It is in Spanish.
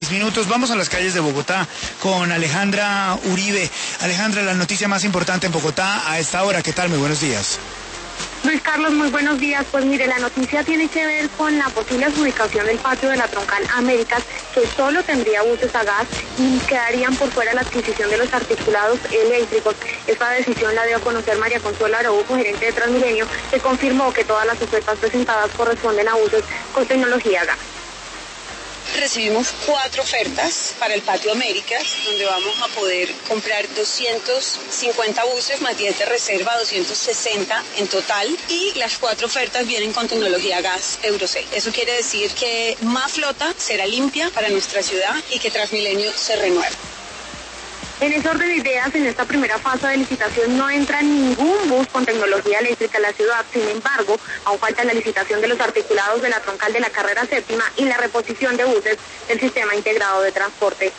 Minutos, vamos a las calles de Bogotá con Alejandra Uribe. Alejandra, la noticia más importante en Bogotá a esta hora, ¿qué tal? Muy buenos días. Luis Carlos, muy buenos días. Pues mire, la noticia tiene que ver con la posible adjudicación del patio de la Troncal Américas, que solo tendría buses a gas y quedarían por fuera la adquisición de los articulados eléctricos. Esta decisión la dio a conocer María Consuelo Araujo, gerente de Transmilenio, que confirmó que todas las ofertas presentadas corresponden a buses con tecnología gas. Recibimos 4 ofertas para el Patio Américas, donde vamos a poder comprar 250 buses más 10 de reserva, 260 en total, y las 4 ofertas vienen con tecnología gas Euro 6. Eso quiere decir que más flota será limpia para nuestra ciudad y que Transmilenio se renueva. En ese orden de ideas, en esta primera fase de licitación no entra ningún bus con tecnología eléctrica en la ciudad. Sin embargo, aún falta la licitación de los articulados de la Troncal de la carrera séptima y la reposición de buses del sistema integrado de transporte.